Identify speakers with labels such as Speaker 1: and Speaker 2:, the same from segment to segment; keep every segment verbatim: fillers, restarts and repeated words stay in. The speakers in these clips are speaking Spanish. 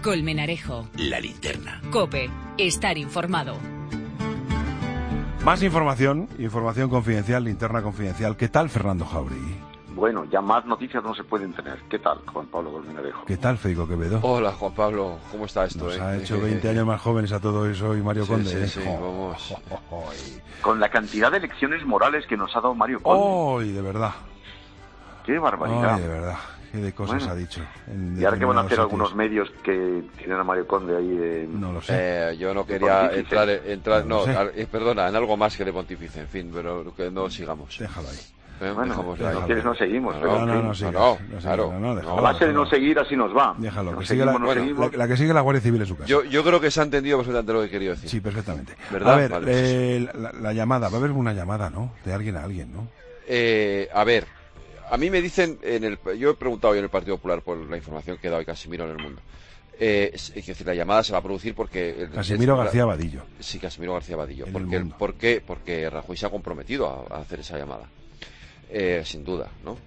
Speaker 1: Colmenarejo.
Speaker 2: La Linterna.
Speaker 1: COPE. Estar informado.
Speaker 3: Más información, información confidencial, linterna confidencial. ¿Qué tal, Fernando Jauregui?
Speaker 4: Bueno, ya más noticias no se pueden tener. ¿Qué tal, Juan Pablo Colmenarejo?
Speaker 3: ¿Qué tal, Federico Quevedo?
Speaker 5: Hola, Juan Pablo. ¿Cómo está esto?
Speaker 3: Nos
Speaker 5: eh?
Speaker 3: ha hecho veinte años más jóvenes a todo eso y Mario
Speaker 5: sí,
Speaker 3: Conde.
Speaker 5: Sí,
Speaker 3: ¿eh?
Speaker 5: sí,
Speaker 3: oh,
Speaker 5: vamos.
Speaker 3: Oh, oh, oh.
Speaker 4: Con la cantidad de lecciones morales que nos ha dado Mario Conde.
Speaker 3: ¡Ay, de verdad!
Speaker 4: ¡Qué barbaridad!
Speaker 3: ¡Ay, de verdad! ¿Qué de cosas
Speaker 4: Bueno,
Speaker 3: ha dicho? En
Speaker 4: ¿y ahora qué van a hacer
Speaker 3: sitios.
Speaker 4: algunos medios que tienen a Mario Conde ahí de...
Speaker 3: No lo sé.
Speaker 5: Eh, yo no quería entrar, entrar
Speaker 3: no,
Speaker 5: no,
Speaker 3: no
Speaker 5: eh, perdona, en algo más que de pontífice, en fin, pero que no sigamos.
Speaker 3: Déjalo ahí.
Speaker 5: Eh,
Speaker 4: Bueno,
Speaker 5: dejamos
Speaker 4: si
Speaker 5: ahí.
Speaker 4: no quieres no seguimos.
Speaker 5: No,
Speaker 4: pero
Speaker 3: No,
Speaker 4: en
Speaker 3: no,
Speaker 4: fin,
Speaker 3: no, sigas,
Speaker 5: no,
Speaker 3: no, sigas,
Speaker 5: claro.
Speaker 3: no, no, déjalo,
Speaker 4: a base de no
Speaker 3: déjalo.
Speaker 4: seguir así nos va.
Speaker 3: Déjalo,
Speaker 4: Nos
Speaker 3: que sigue la,
Speaker 4: seguimos, nos
Speaker 5: bueno,
Speaker 4: seguimos.
Speaker 3: la, la que sigue la Guardia Civil en su casa.
Speaker 5: Yo, yo creo que se ha entendido perfectamente lo que he querido decir.
Speaker 3: Sí, perfectamente.
Speaker 5: ¿Verdad?
Speaker 3: A ver,
Speaker 5: Vale.
Speaker 3: eh, la, la llamada, va a haber una llamada, ¿no? De alguien a alguien, ¿no?
Speaker 5: Eh, a ver, a mí me dicen, en el, yo he preguntado hoy en el Partido Popular por la información que da hoy Casimiro en El Mundo. Eh, es, es decir, la llamada se va a producir porque... El,
Speaker 3: Casimiro
Speaker 5: es,
Speaker 3: García Vadillo.
Speaker 5: Sí, Casimiro García Vadillo.
Speaker 3: En
Speaker 5: Porque,
Speaker 3: El Mundo.
Speaker 5: ¿Por qué? Porque Rajoy se ha comprometido a, a hacer esa llamada. Eh, sin duda, ¿no?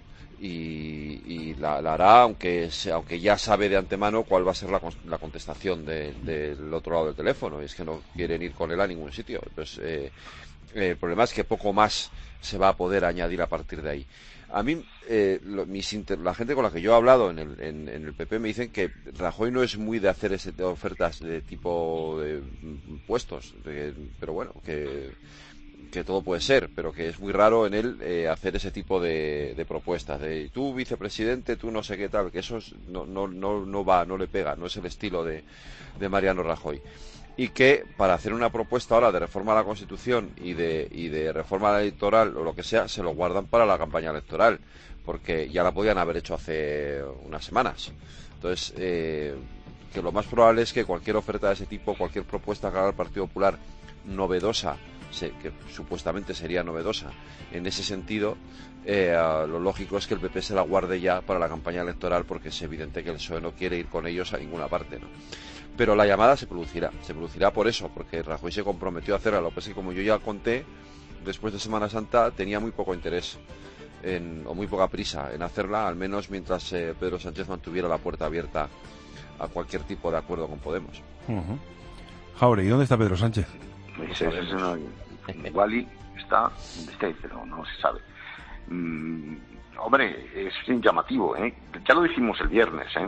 Speaker 5: Y, y la, la hará, aunque se, aunque ya sabe de antemano cuál va a ser la, la contestación de, del otro lado del teléfono. Y es que no quieren ir con él a ningún sitio. Entonces, eh, eh, el problema es que poco más se va a poder añadir a partir de ahí. A mí, eh, lo, mis inter, la gente con la que yo he hablado en el, en, en el P P me dicen que Rajoy no es muy de hacer ese de ofertas de tipo de puestos, de, pero bueno, que, que todo puede ser, pero que es muy raro en él eh, hacer ese tipo de, de propuestas, de tú vicepresidente, tú no sé qué tal, que eso es, no, no, no, no va, no le pega, no es el estilo de, de Mariano Rajoy. Y que para hacer una propuesta ahora de reforma a la Constitución y de, y de reforma electoral o lo que sea, se lo guardan para la campaña electoral, porque ya la podían haber hecho hace unas semanas. Entonces, eh, que lo más probable es que cualquier oferta de ese tipo, cualquier propuesta que haga el Partido Popular novedosa, se, que supuestamente sería novedosa en ese sentido, eh, lo lógico es que el P P se la guarde ya para la campaña electoral, porque es evidente que el P S O E no quiere ir con ellos a ninguna parte, ¿no? Pero la llamada se producirá, se producirá por eso, porque Rajoy se comprometió a hacerla. Lo que pasa es que, como yo ya conté, después de Semana Santa tenía muy poco interés en, o muy poca prisa en hacerla, al menos mientras eh, Pedro Sánchez mantuviera la puerta abierta a cualquier tipo de acuerdo con Podemos.
Speaker 3: Uh-huh. Jauregui, ¿dónde está Pedro Sánchez?
Speaker 4: Ese, ese es una, igual está donde esté, pero no se sabe. Mm, hombre, es llamativo, ¿eh? Ya lo dijimos el viernes, ¿eh?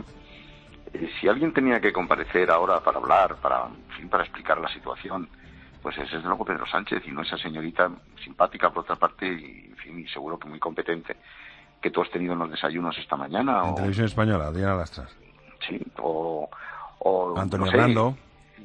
Speaker 4: Si alguien tenía que comparecer ahora para hablar, para, en fin, para explicar la situación, pues ese es luego Pedro Sánchez, y no esa señorita simpática por otra parte, y, en fin, y seguro que muy competente, que tú has tenido en los desayunos esta mañana.
Speaker 3: En
Speaker 4: o,
Speaker 3: Televisión Española, Diana Lastras.
Speaker 4: Sí, o... o
Speaker 3: Antonio
Speaker 4: no sé,
Speaker 3: Hernando.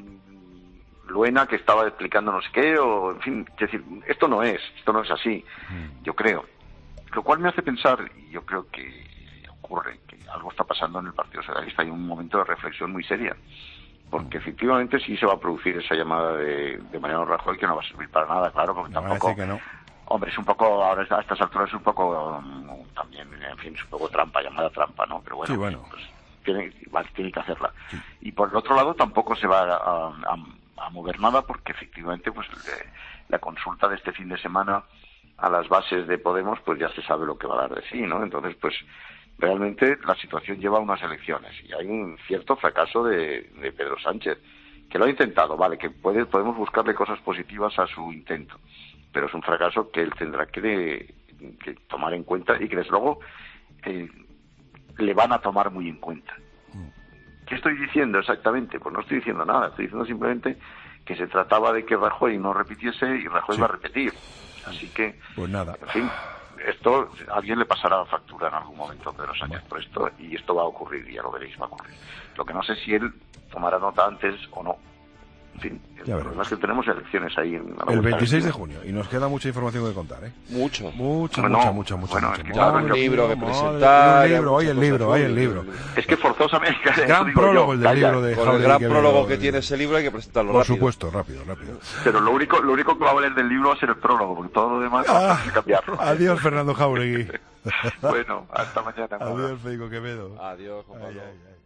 Speaker 4: Luena, que estaba explicando no sé qué, o, en fin, es decir, esto no es, esto no es así, mm. yo creo. Lo cual me hace pensar, y yo creo que ocurre, que algo está pasando en el Partido Socialista, hay un momento de reflexión muy seria, porque efectivamente sí se va a producir esa llamada de, de Mariano Rajoy, que no va a servir para nada, claro, porque
Speaker 3: Me
Speaker 4: tampoco...
Speaker 3: que no.
Speaker 4: Hombre, es un poco, ahora a estas alturas es un poco, um, también, en fin, es un poco trampa, llamada trampa, ¿no? Pero bueno,
Speaker 3: sí, bueno.
Speaker 4: Pues, tiene, tiene que hacerla. Sí. Y por el otro lado tampoco se va a, a, a mover nada, porque efectivamente, pues le, la consulta de este fin de semana a las bases de Podemos, pues ya se sabe lo que va a dar de sí, ¿no? Entonces, pues realmente la situación lleva a unas elecciones y hay un cierto fracaso de, de Pedro Sánchez, que lo ha intentado, vale, que puede, podemos buscarle cosas positivas a su intento, pero es un fracaso que él tendrá que, de, que tomar en cuenta y que desde luego eh, le van a tomar muy en cuenta. ¿Qué estoy diciendo exactamente? Pues no estoy diciendo nada, estoy diciendo simplemente que se trataba de que Rajoy no repitiese y Rajoy sí. va a repetir. Así que,
Speaker 3: pues nada.
Speaker 4: En fin, esto, a alguien le pasará factura en algún momento, Pedro Sánchez, por esto, y esto va a ocurrir, y ya lo veréis, va a ocurrir. Lo que no sé si él tomará nota antes o no. En fin,
Speaker 3: ya
Speaker 4: el problema es que tenemos elecciones ahí. En la
Speaker 3: el veintiséis de junio, y nos queda mucha información que contar, ¿eh?
Speaker 5: Mucho.
Speaker 3: Mucha,
Speaker 4: bueno,
Speaker 3: mucha, mucha, mucha.
Speaker 4: Bueno,
Speaker 3: mucha,
Speaker 4: es que
Speaker 5: claro,
Speaker 4: claro,
Speaker 5: un libro que
Speaker 3: madre,
Speaker 5: presentar.
Speaker 3: Un libro, hoy el libro, hoy el libro.
Speaker 4: Es que forzosamente...
Speaker 3: Gran prólogo el del libro de
Speaker 5: Con el gran prólogo que tiene ese libro hay que presentarlo
Speaker 3: Por
Speaker 5: rápido.
Speaker 3: supuesto, rápido, rápido.
Speaker 4: Pero lo único, lo único que va a valer del libro va a ser el prólogo, porque todo lo demás
Speaker 3: ah,
Speaker 4: hay que cambiarlo.
Speaker 3: Adiós, Fernando Jauregui.
Speaker 4: Bueno, hasta mañana.
Speaker 3: Adiós, Federico Quevedo.
Speaker 5: Adiós, Juan Pablo.
Speaker 3: Ay, ay, ay.